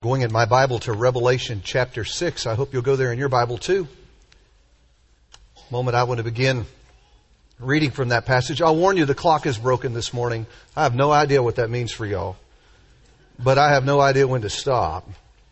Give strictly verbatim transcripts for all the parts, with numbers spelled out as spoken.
Going in my Bible to Revelation chapter six. I hope you'll go there in your Bible too. The moment I want to begin reading from that passage. I'll warn you, the clock is broken this morning. I have no idea what that means for y'all. But I have no idea when to stop.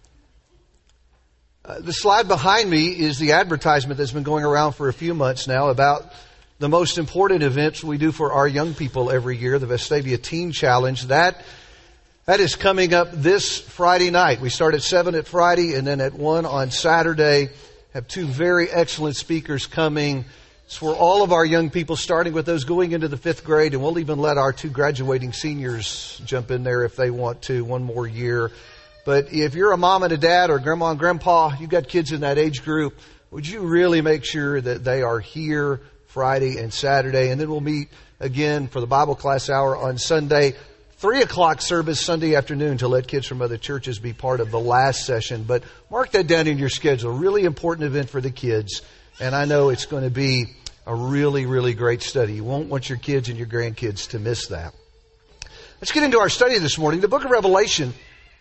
Uh, the slide behind me is the advertisement that's been going around for a few months now about the most important events we do for our young people every year, the Vestavia Teen Challenge. That That is coming up this Friday night. We start at seven at Friday and then at one on Saturday. Have two very excellent speakers coming. It's for all of our young people, starting with those going into the fifth grade. And we'll even let our two graduating seniors jump in there if they want to, one more year. But if you're a mom and a dad or grandma and grandpa, you've got kids in that age group, would you really make sure that they are here Friday and Saturday? And then we'll meet again for the Bible class hour on Sunday. Three o'clock service Sunday afternoon to let kids from other churches be part of the last session. But mark that down in your schedule. Really important event for the kids. And I know it's going to be a really, really great study. You won't want your kids and your grandkids to miss that. Let's get into our study this morning. The book of Revelation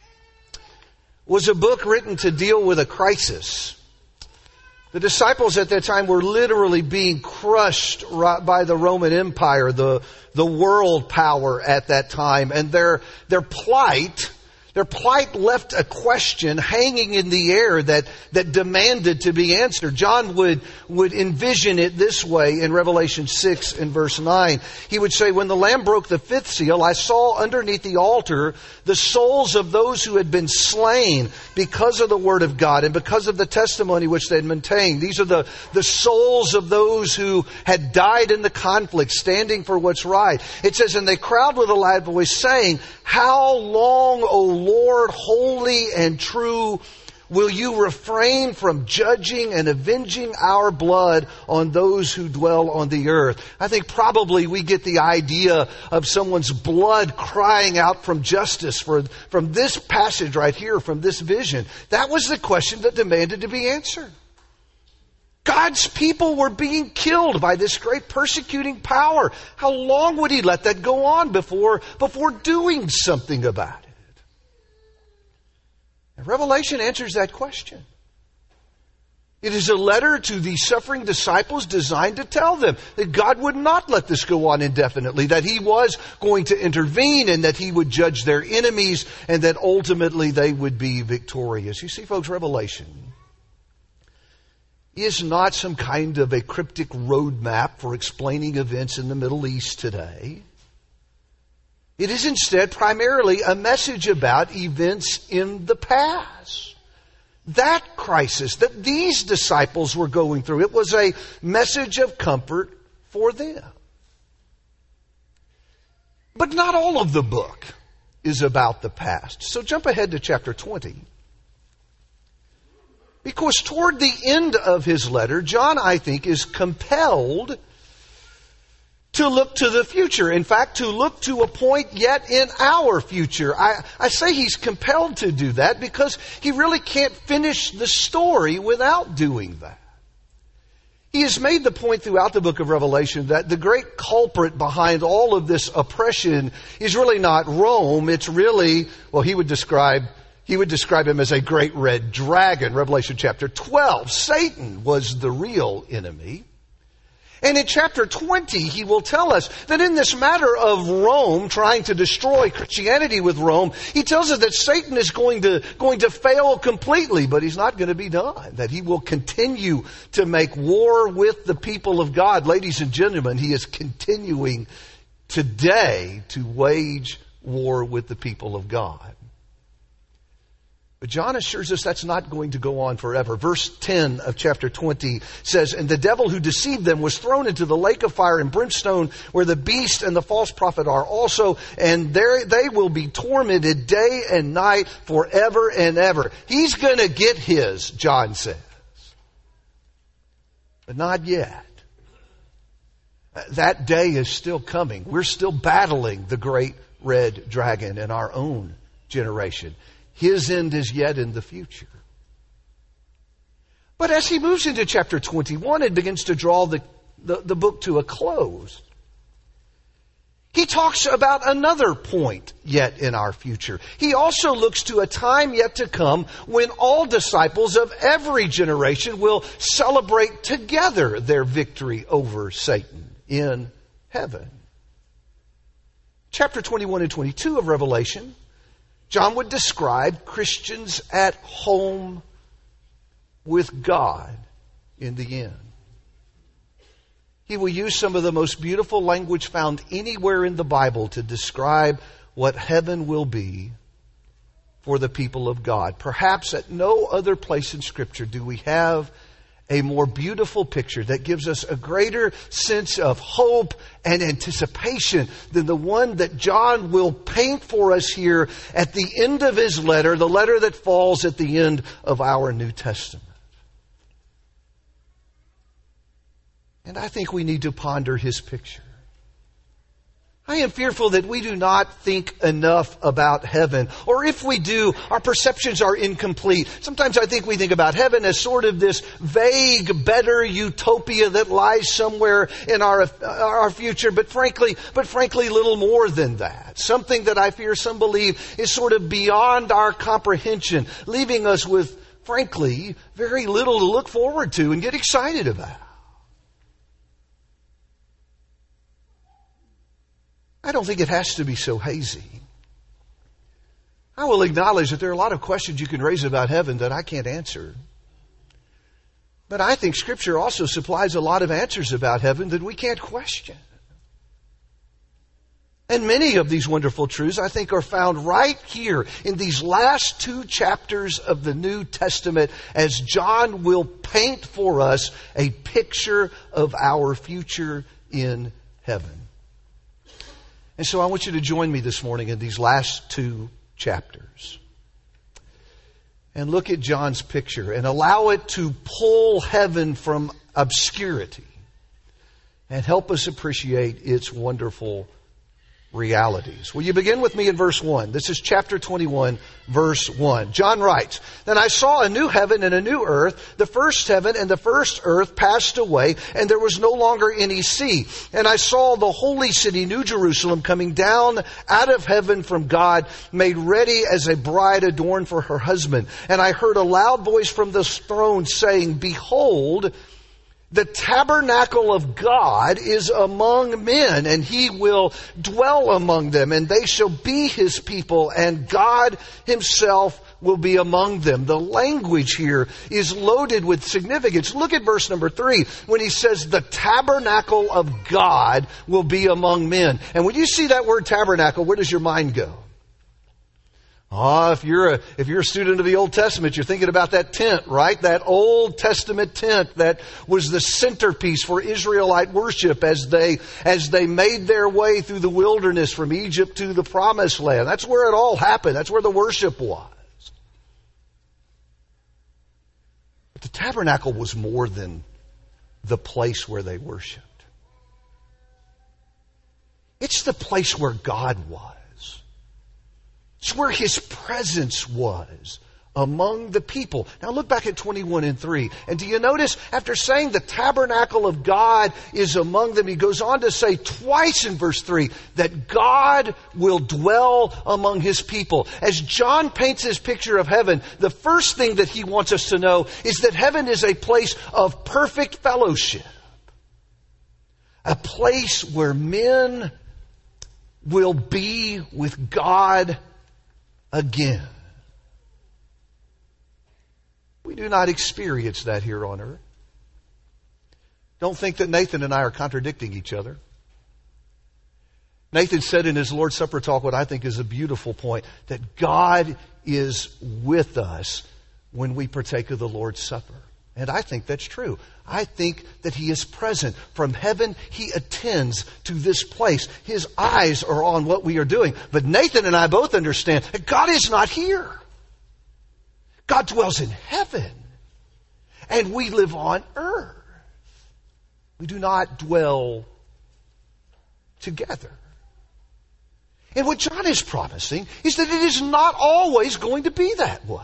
was a book written to deal with a crisis. The disciples at that time were literally being crushed by the Roman Empire, the, the world power at that time. And their, their plight, their plight left a question hanging in the air that, that demanded to be answered. John would, would envision it this way in Revelation six and verse nine. He would say, when the Lamb broke the fifth seal, I saw underneath the altar the souls of those who had been slain because of the word of God and because of the testimony which they had maintained. These are the, the souls of those who had died in the conflict, standing for what's right. It says, and they cried with a loud voice, saying, how long, O Lord, holy and true, will you refrain from judging and avenging our blood on those who dwell on the earth? I think probably we get the idea of someone's blood crying out from justice for, from this passage right here, from this vision. That was the question that demanded to be answered. God's people were being killed by this great persecuting power. How long would He let that go on before, before doing something about it? And Revelation answers that question. It is a letter to the suffering disciples designed to tell them that God would not let this go on indefinitely, that He was going to intervene and that He would judge their enemies and that ultimately they would be victorious. You see, folks, Revelation is not some kind of a cryptic roadmap for explaining events in the Middle East today. It is instead primarily a message about events in the past. That crisis that these disciples were going through, it was a message of comfort for them. But not all of the book is about the past. So jump ahead to chapter twenty. Because toward the end of his letter, John, I think, is compelled to look to the future. In fact, to look to a point yet in our future. I, I say he's compelled to do that because he really can't finish the story without doing that. He has made the point throughout the book of Revelation that the great culprit behind all of this oppression is really not Rome. It's really, well, he would describe He would describe him as a great red dragon. Revelation chapter twelve. Satan was the real enemy. And in chapter twenty, he will tell us that in this matter of Rome trying to destroy Christianity with Rome, he tells us that Satan is going to, going to fail completely, but he's not going to be done. That he will continue to make war with the people of God. Ladies and gentlemen, he is continuing today to wage war with the people of God. But John assures us that's not going to go on forever. Verse ten of chapter twenty says, and the devil who deceived them was thrown into the lake of fire and brimstone, where the beast and the false prophet are also, and there they will be tormented day and night forever and ever. He's going to get his, John says. But not yet. That day is still coming. We're still battling the great red dragon in our own generation. His end is yet in the future. But as he moves into chapter twenty-one and begins to draw the, the, the book to a close, he talks about another point yet in our future. He also looks to a time yet to come when all disciples of every generation will celebrate together their victory over Satan in heaven. Chapter twenty-one and twenty-two of Revelation, John would describe Christians at home with God in the end. He will use some of the most beautiful language found anywhere in the Bible to describe what heaven will be for the people of God. Perhaps at no other place in Scripture do we have a more beautiful picture that gives us a greater sense of hope and anticipation than the one that John will paint for us here at the end of his letter, the letter that falls at the end of our New Testament. And I think we need to ponder his picture. I am fearful that we do not think enough about heaven. Or if we do, our perceptions are incomplete. Sometimes I think we think about heaven as sort of this vague, better utopia that lies somewhere in our, our future. But frankly, but frankly, little more than that. Something that I fear some believe is sort of beyond our comprehension, leaving us with, frankly, very little to look forward to and get excited about. I don't think it has to be so hazy. I will acknowledge that there are a lot of questions you can raise about heaven that I can't answer. But I think Scripture also supplies a lot of answers about heaven that we can't question. And many of these wonderful truths, I think, are found right here in these last two chapters of the New Testament as John will paint for us a picture of our future in heaven. And so I want you to join me this morning in these last two chapters and look at John's picture and allow it to pull heaven from obscurity and help us appreciate its wonderful realities. Will you begin with me in verse one? This is chapter twenty-one, verse one. John writes, "Then I saw a new heaven and a new earth. The first heaven and the first earth passed away, and there was no longer any sea. And I saw the holy city, New Jerusalem, coming down out of heaven from God, made ready as a bride adorned for her husband. And I heard a loud voice from the throne saying, 'Behold, the tabernacle of God is among men, and He will dwell among them, and they shall be His people, and God Himself will be among them.'" The language here is loaded with significance. Look at verse number three when he says, "The tabernacle of God will be among men." And when you see that word tabernacle, where does your mind go? Ah, oh, if you're a, if you're a student of the Old Testament, you're thinking about that tent, right? That Old Testament tent that was the centerpiece for Israelite worship as they, as they made their way through the wilderness from Egypt to the Promised Land. That's where it all happened. That's where the worship was. But the tabernacle was more than the place where they worshiped. It's the place where God was. It's where His presence was among the people. Now look back at twenty-one and three. And do you notice, after saying the tabernacle of God is among them, he goes on to say twice in verse three that God will dwell among His people. As John paints his picture of heaven, the first thing that he wants us to know is that heaven is a place of perfect fellowship. A place where men will be with God again. We do not experience that here on earth. Don't think that Nathan and I are contradicting each other. Nathan said in his Lord's Supper talk what I think is a beautiful point, that God is with us when we partake of the Lord's Supper. And I think that's true. I think that He is present. From heaven, He attends to this place. His eyes are on what we are doing. But Nathan and I both understand that God is not here. God dwells in heaven. And we live on earth. We do not dwell together. And what John is promising is that it is not always going to be that way.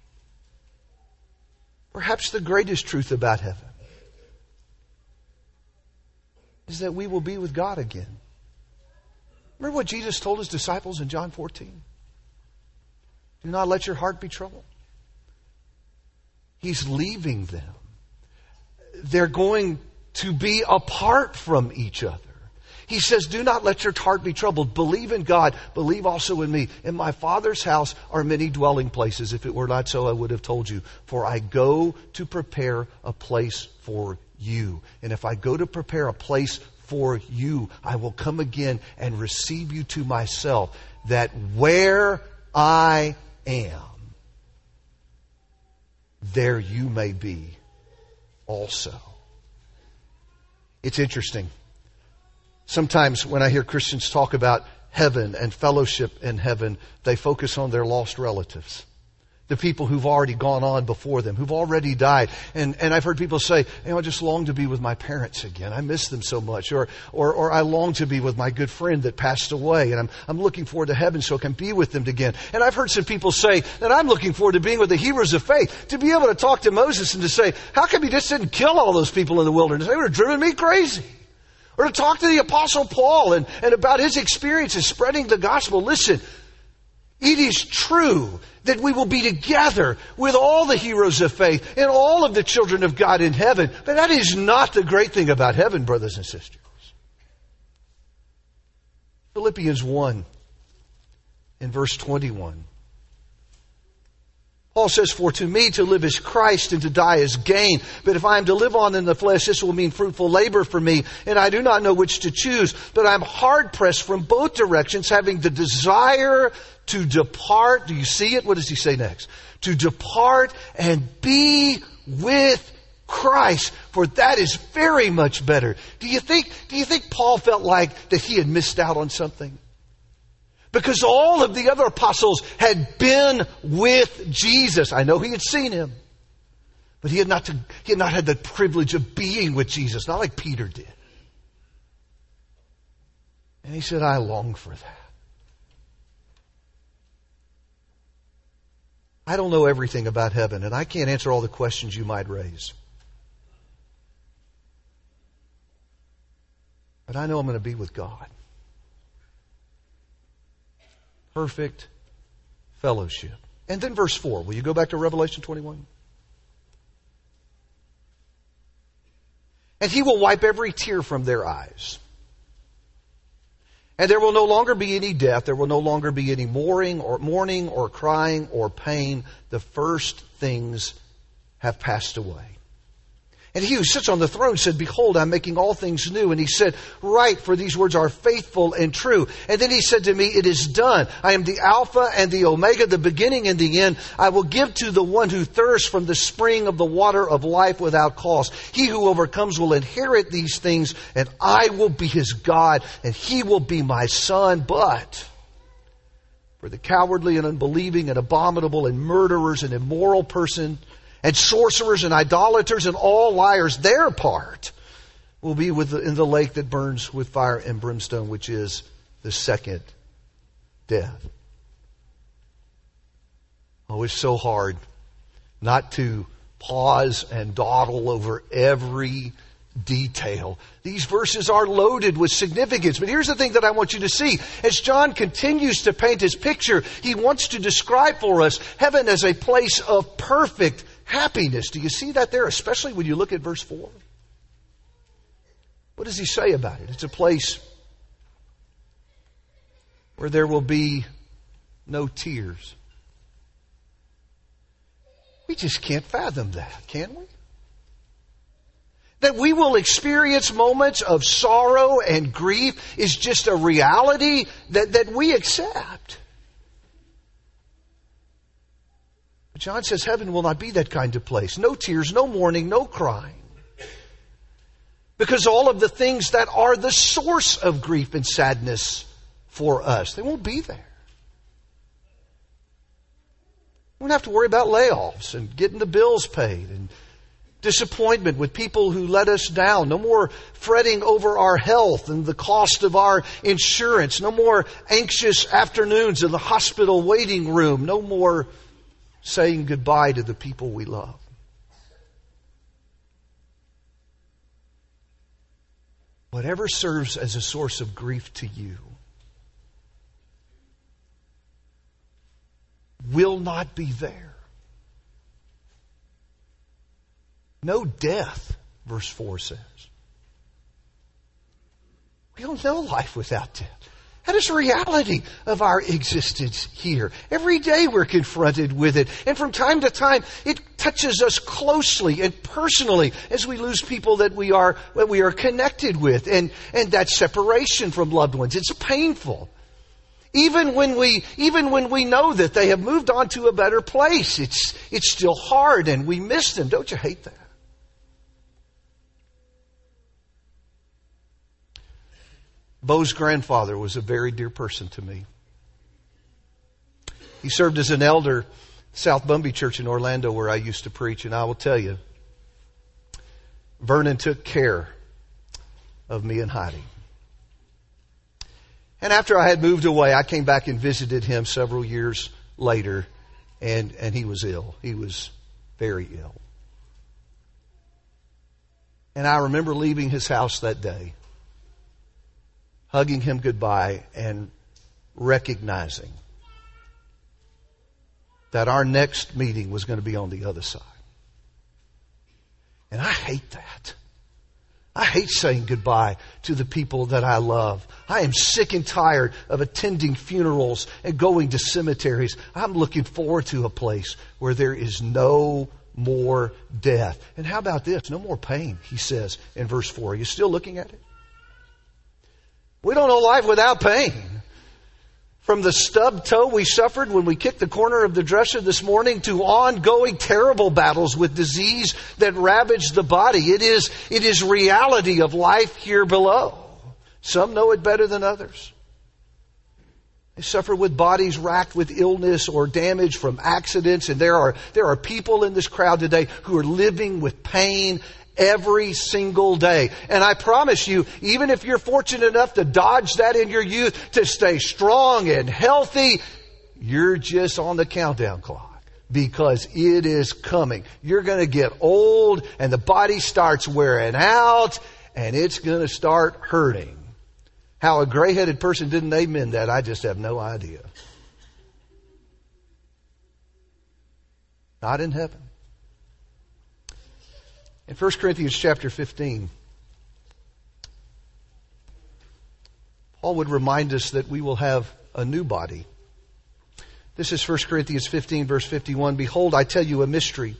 Perhaps the greatest truth about heaven is that we will be with God again. Remember what Jesus told his disciples in John fourteen? Do not let your heart be troubled. He's leaving them. They're going to be apart from each other. He says, do not let your heart be troubled. Believe in God. Believe also in me. In my Father's house are many dwelling places. If it were not so, I would have told you. For I go to prepare a place for you. And if I go to prepare a place for you, I will come again and receive you to myself, that where I am, there you may be also. It's interesting. Sometimes when I hear Christians talk about heaven and fellowship in heaven, they focus on their lost relatives. The people who've already gone on before them, who've already died. And, and I've heard people say, you know, I just long to be with my parents again. I miss them so much. Or, or, or I long to be with my good friend that passed away. And I'm, I'm looking forward to heaven so I can be with them again. And I've heard some people say that I'm looking forward to being with the heroes of faith. To be able to talk to Moses and to say, how come he just didn't kill all those people in the wilderness? They would have driven me crazy. Or to talk to the Apostle Paul and, and about his experiences spreading the gospel. Listen, it is true that we will be together with all the heroes of faith and all of the children of God in heaven. But that is not the great thing about heaven, brothers and sisters. Philippians one in verse twenty-one. Paul says, for to me to live is Christ and to die is gain. But if I am to live on in the flesh, this will mean fruitful labor for me. And I do not know which to choose. But I'm hard pressed from both directions, having the desire to depart. Do you see it? What does he say next? To depart and be with Christ. For that is very much better. Do you think, do you think Paul felt like that he had missed out on something? Because all of the other apostles had been with Jesus. I know he had seen him. But he had not, to, he had not had the privilege of being with Jesus. Not like Peter did. And he said, I long for that. I don't know everything about heaven. And I can't answer all the questions you might raise. But I know I'm going to be with God. Perfect fellowship. And then verse four. Will you go back to Revelation twenty-one? And he will wipe every tear from their eyes. And there will no longer be any death. There will no longer be any mourning or mourning or crying or pain. The first things have passed away. And he who sits on the throne said, behold, I'm making all things new. And he said, write, for these words are faithful and true. And then he said to me, it is done. I am the Alpha and the Omega, the beginning and the end. I will give to the one who thirsts from the spring of the water of life without cost. He who overcomes will inherit these things, and I will be his God, and he will be my son. But for the cowardly and unbelieving and abominable and murderers and immoral person, and sorcerers and idolaters and all liars, their part will be with the, in the lake that burns with fire and brimstone, which is the second death. Oh, it's so hard not to pause and dawdle over every detail. These verses are loaded with significance. But here's the thing that I want you to see. As John continues to paint his picture, he wants to describe for us heaven as a place of perfect happiness. Do you see that there? Especially when you look at verse four. What does he say about it? It's a place where there will be no tears. We just can't fathom that, can we? That we will experience moments of sorrow and grief is just a reality that, that we accept. But John says heaven will not be that kind of place. No tears, no mourning, no crying. Because all of the things that are the source of grief and sadness for us, they won't be there. We won't have to worry about layoffs and getting the bills paid and disappointment with people who let us down. No more fretting over our health and the cost of our insurance. No more anxious afternoons in the hospital waiting room. No more saying goodbye to the people we love. Whatever serves as a source of grief to you will not be there. No death, verse four says. We don't know life without death. That is the reality of our existence here. Every day we're confronted with it. And from time to time, it touches us closely and personally as we lose people that we are, that we are connected with. And, and that separation from loved ones. It's painful. Even when we, even when we know that they have moved on to a better place, it's, it's still hard and we miss them. Don't you hate that? Bo's grandfather was a very dear person to me. He served as an elder, South Bumby Church in Orlando, where I used to preach. And I will tell you, Vernon took care of me and Heidi. And after I had moved away, I came back and visited him several years later, and, and he was ill. He was very ill. And I remember leaving his house that day, hugging him goodbye and recognizing that our next meeting was going to be on the other side. And I hate that. I hate saying goodbye to the people that I love. I am sick and tired of attending funerals and going to cemeteries. I'm looking forward to a place where there is no more death. And how about this? No more pain, he says in verse four. Are you still looking at it? We don't know life without pain. From the stubbed toe we suffered when we kicked the corner of the dresser this morning to ongoing terrible battles with disease that ravaged the body. It is, it is reality of life here below. Some know it better than others. They suffer with bodies racked with illness or damage from accidents. And there are, there are people in this crowd today who are living with pain every single day. And I promise you, even if you're fortunate enough to dodge that in your youth, to stay strong and healthy, you're just on the countdown clock because it is coming. You're going to get old and the body starts wearing out and it's going to start hurting. How a gray-headed person didn't amen that, I just have no idea. Not in heaven. In First Corinthians chapter fifteen, Paul would remind us that we will have a new body. This is First Corinthians fifteen, verse fifty-one. Behold, I tell you a mystery.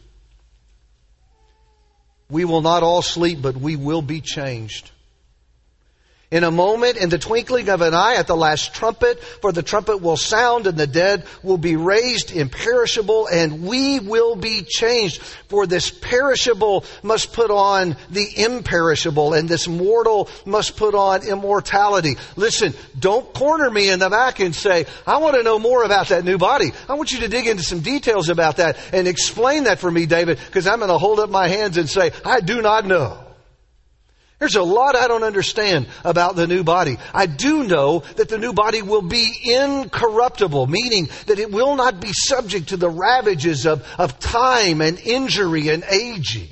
We will not all sleep, but we will be changed. In a moment, in the twinkling of an eye, at the last trumpet, for the trumpet will sound and the dead will be raised imperishable and we will be changed. For this perishable must put on the imperishable and this mortal must put on immortality. Listen, don't corner me in the back and say, I want to know more about that new body. I want you to dig into some details about that and explain that for me, David, because I'm going to hold up my hands and say, I do not know. There's a lot I don't understand about the new body. I do know that the new body will be incorruptible, meaning that it will not be subject to the ravages of, of time and injury and aging.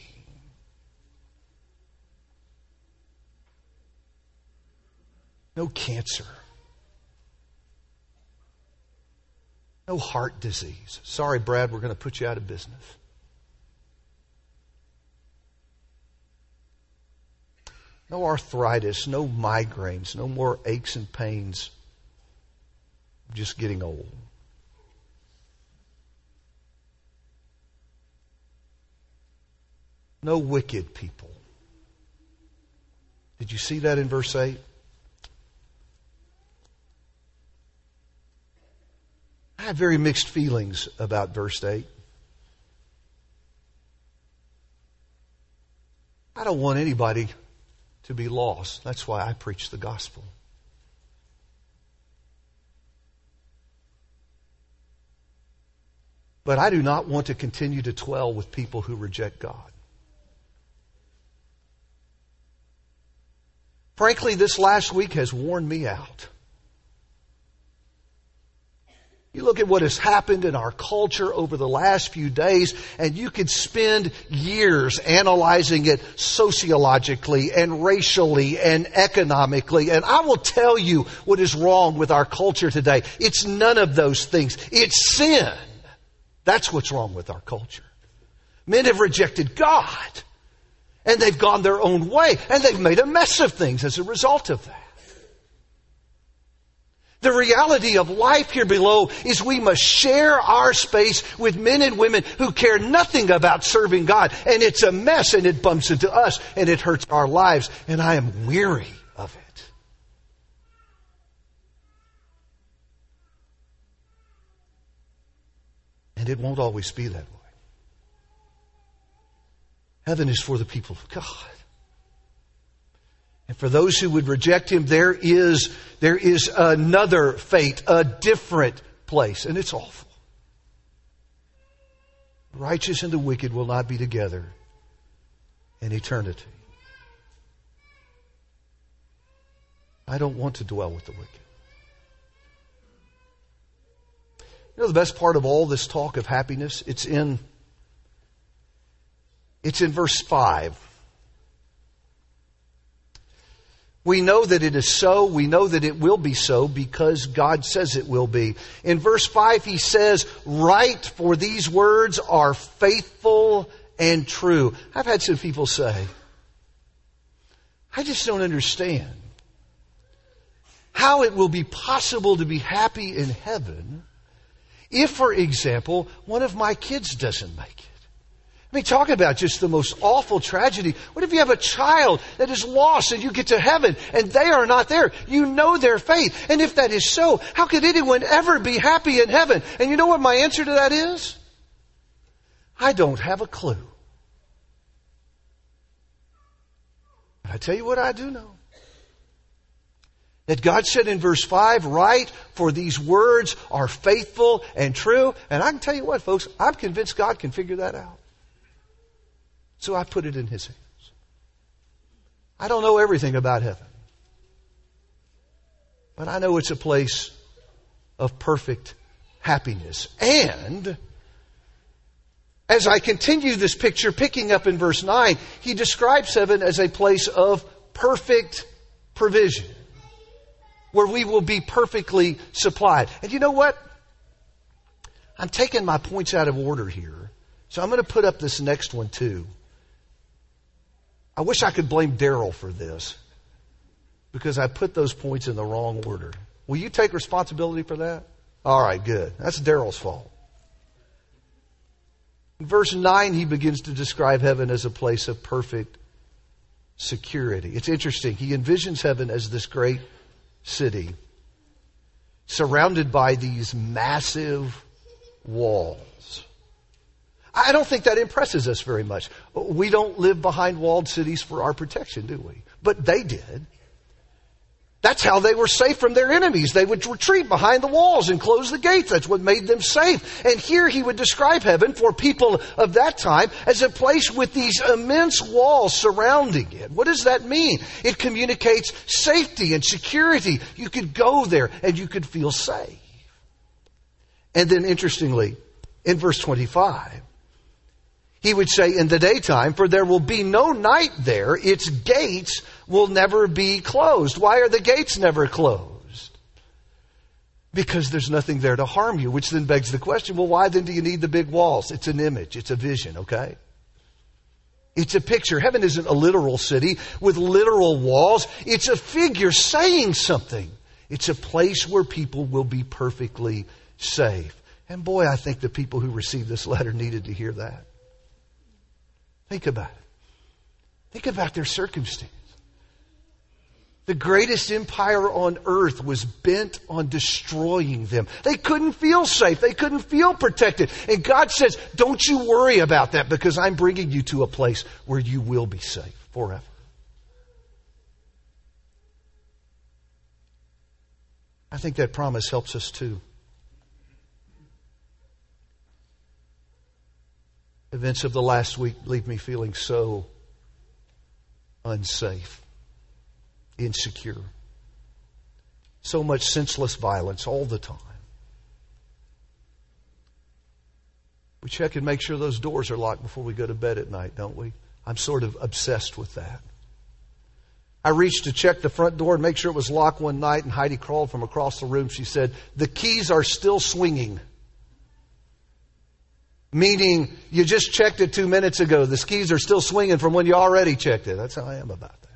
No cancer. No heart disease. Sorry, Brad, we're going to put you out of business. No arthritis, no migraines, no more aches and pains. Just getting old. No wicked people. Did you see that in verse eight? I have very mixed feelings about verse eight. I don't want anybody to be lost. That's why I preach the gospel. But I do not want to continue to dwell with people who reject God. Frankly, this last week has worn me out. You look at what has happened in our culture over the last few days, and you could spend years analyzing it sociologically and racially and economically. And I will tell you what is wrong with our culture today. It's none of those things. It's sin. That's what's wrong with our culture. Men have rejected God, and they've gone their own way, and they've made a mess of things as a result of that. The reality of life here below is we must share our space with men and women who care nothing about serving God. And it's a mess, and it bumps into us, and it hurts our lives. And I am weary of it. And it won't always be that way. Heaven is for the people of God. And for those who would reject Him, there is, there is another fate, a different place. And it's awful. The righteous and the wicked will not be together in eternity. I don't want to dwell with the wicked. You know the best part of all this talk of happiness? It's in, it's in verse five. We know that it is so. We know that it will be so because God says it will be. In verse five, He says, "Write, for these words are faithful and true." I've had some people say, I just don't understand how it will be possible to be happy in heaven if, for example, one of my kids doesn't make it. I mean, talk about just the most awful tragedy. What if you have a child that is lost and you get to heaven and they are not there? You know their fate. And if that is so, how could anyone ever be happy in heaven? And you know what my answer to that is? I don't have a clue. I tell you what I do know. That God said in verse five, "Write, for these words are faithful and true." And I can tell you what, folks, I'm convinced God can figure that out. So I put it in His hands. I don't know everything about heaven. But I know it's a place of perfect happiness. And as I continue this picture, picking up in verse nine, He describes heaven as a place of perfect provision, where we will be perfectly supplied. And you know what? I'm taking my points out of order here. So I'm going to put up this next one too. I wish I could blame Daryl for this, because I put those points in the wrong order. Will you take responsibility for that? All right, good. That's Daryl's fault. In verse nine, he begins to describe heaven as a place of perfect security. It's interesting. He envisions heaven as this great city surrounded by these massive walls. I don't think that impresses us very much. We don't live behind walled cities for our protection, do we? But they did. That's how they were safe from their enemies. They would retreat behind the walls and close the gates. That's what made them safe. And here he would describe heaven for people of that time as a place with these immense walls surrounding it. What does that mean? It communicates safety and security. You could go there and you could feel safe. And then interestingly, in verse twenty-five, he would say, "In the daytime, for there will be no night there, its gates will never be closed." Why are the gates never closed? Because there's nothing there to harm you, which then begs the question, well, why then do you need the big walls? It's an image. It's a vision, okay? It's a picture. Heaven isn't a literal city with literal walls. It's a figure saying something. It's a place where people will be perfectly safe. And boy, I think the people who received this letter needed to hear that. Think about it. Think about their circumstance. The greatest empire on earth was bent on destroying them. They couldn't feel safe. They couldn't feel protected. And God says, don't you worry about that, because I'm bringing you to a place where you will be safe forever. I think that promise helps us too. Events of the last week leave me feeling so unsafe, insecure. So much senseless violence all the time. We check and make sure those doors are locked before we go to bed at night, don't we? I'm sort of obsessed with that. I reached to check the front door and make sure it was locked one night, and Heidi crawled from across the room. She said, "The keys are still swinging." Meaning, you just checked it two minutes ago. The skis are still swinging from when you already checked it. That's how I am about that.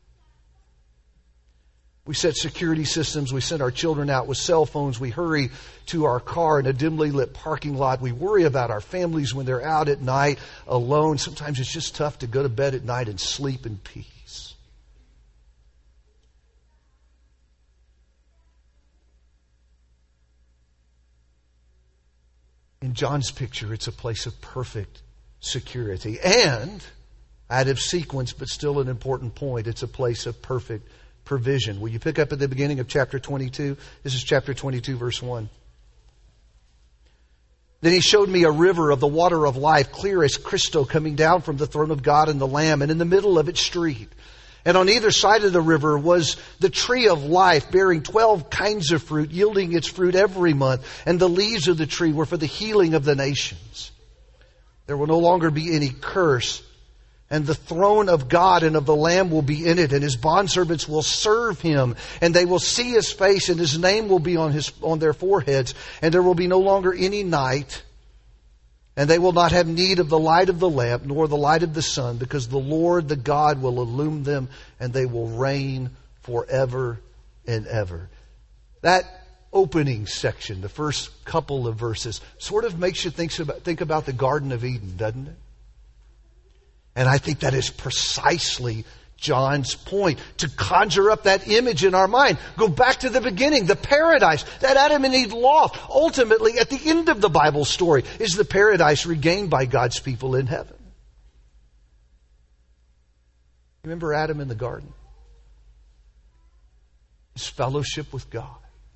We set security systems. We send our children out with cell phones. We hurry to our car in a dimly lit parking lot. We worry about our families when they're out at night alone. Sometimes it's just tough to go to bed at night and sleep in peace. In John's picture, it's a place of perfect security. And, out of sequence, but still an important point, it's a place of perfect provision. Will you pick up at the beginning of chapter twenty-two? This is chapter twenty-two, verse one. Then he showed me a river of the water of life, clear as crystal, coming down from the throne of God and the Lamb, and in the middle of its street. And on either side of the river was the tree of life, bearing twelve kinds of fruit, yielding its fruit every month. And the leaves of the tree were for the healing of the nations. There will no longer be any curse. And the throne of God and of the Lamb will be in it, and His bondservants will serve Him, and they will see His face, and His name will be on his on their foreheads, and there will be no longer any night, and they will not have need of the light of the lamp, nor the light of the sun, because the Lord, the God, will illumine them, and they will reign forever and ever. That opening section, the first couple of verses, sort of makes you think about, think about the Garden of Eden, doesn't it? And I think that is precisely John's point, to conjure up that image in our mind. Go back to the beginning, the paradise, that Adam and Eve lost. Ultimately, at the end of the Bible story, is the paradise regained by God's people in heaven. Remember Adam in the garden? His fellowship with God.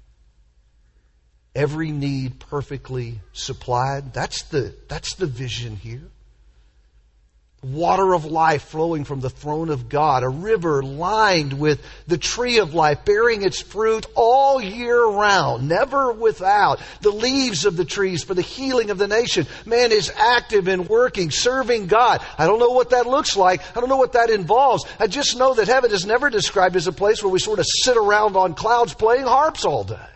Every need perfectly supplied. That's the, that's the vision here. Water of life flowing from the throne of God. A river lined with the tree of life, bearing its fruit all year round, never without. The leaves of the trees for the healing of the nation. Man is active and working, serving God. I don't know what that looks like. I don't know what that involves. I just know that heaven is never described as a place where we sort of sit around on clouds playing harps all day.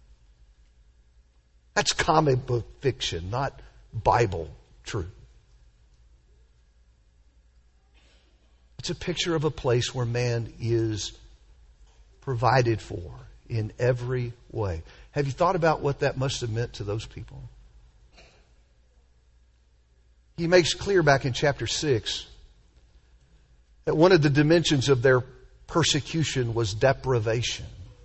That's comic book fiction, not Bible truth. It's a picture of a place where man is provided for in every way. Have you thought about what that must have meant to those people? He makes clear back in chapter six that one of the dimensions of their persecution was deprivation.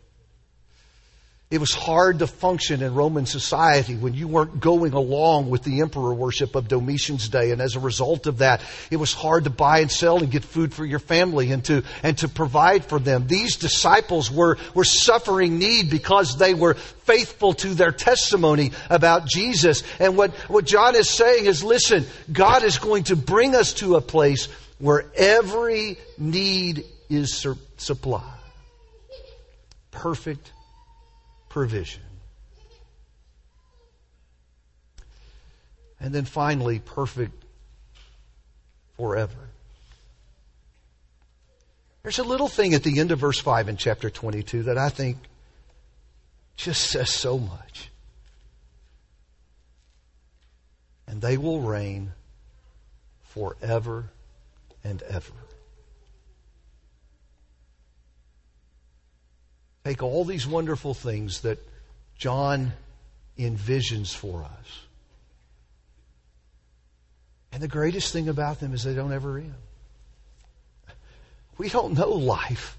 It was hard to function in Roman society when you weren't going along with the emperor worship of Domitian's day. And as a result of that, it was hard to buy and sell and get food for your family and to, and to provide for them. These disciples were, were suffering need because they were faithful to their testimony about Jesus. And what, what John is saying is, listen, God is going to bring us to a place where every need is sur- supplied. Perfect provision. And then finally, perfect forever. There's a little thing at the end of verse five in chapter twenty-two that I think just says so much. And they will reign forever and ever. Take all these wonderful things that John envisions for us. And the greatest thing about them is they don't ever end. We don't know life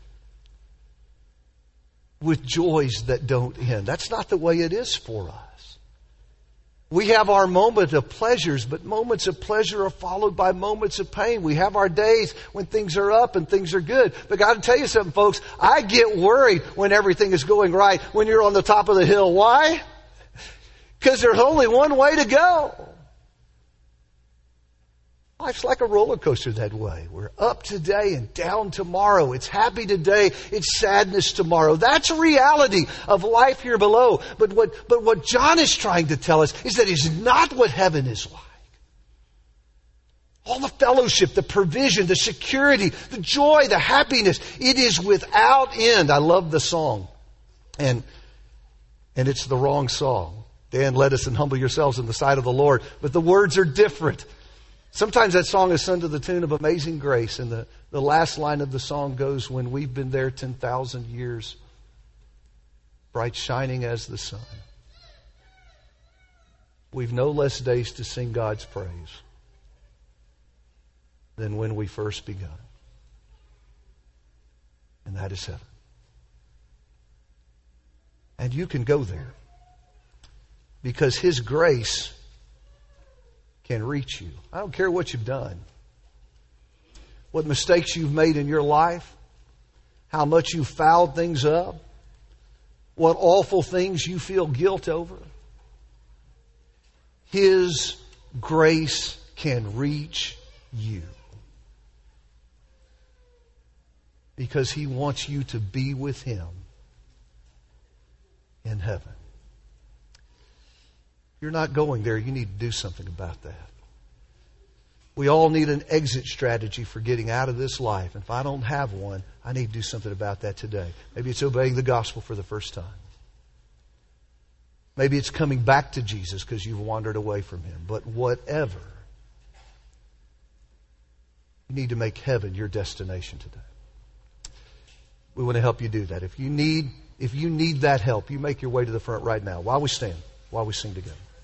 with joys that don't end. That's not the way it is for us. We have our moment of pleasures, but moments of pleasure are followed by moments of pain. We have our days when things are up and things are good. But God, to tell you something, folks, I get worried when everything is going right, when you're on the top of the hill. Why? Because there's only one way to go. Life's like a roller coaster that way. We're up today and down tomorrow. It's happy today. It's sadness tomorrow. That's a reality of life here below. But what, but what John is trying to tell us is that it's not what heaven is like. All the fellowship, the provision, the security, the joy, the happiness, it is without end. I love the song. And, and it's the wrong song. Stand, let us, and humble yourselves in the sight of the Lord. But the words are different. Sometimes that song is sung to the tune of Amazing Grace, and the, the last line of the song goes, when we've been there ten thousand years, bright shining as the sun, we've no less days to sing God's praise than when we first begun. And that is heaven. And you can go there because His grace can reach you. I don't care what you've done, what mistakes you've made in your life, how much you've fouled things up, what awful things you feel guilt over. His grace can reach you because He wants you to be with Him in heaven. If you're not going there, you need to do something about that. We all need an exit strategy for getting out of this life. And if I don't have one, I need to do something about that today. Maybe it's obeying the gospel for the first time. Maybe it's coming back to Jesus because you've wandered away from Him. But whatever, you need to make heaven your destination today. We want to help you do that. If you need, if you need that help, you make your way to the front right now while we stand, while we sing together.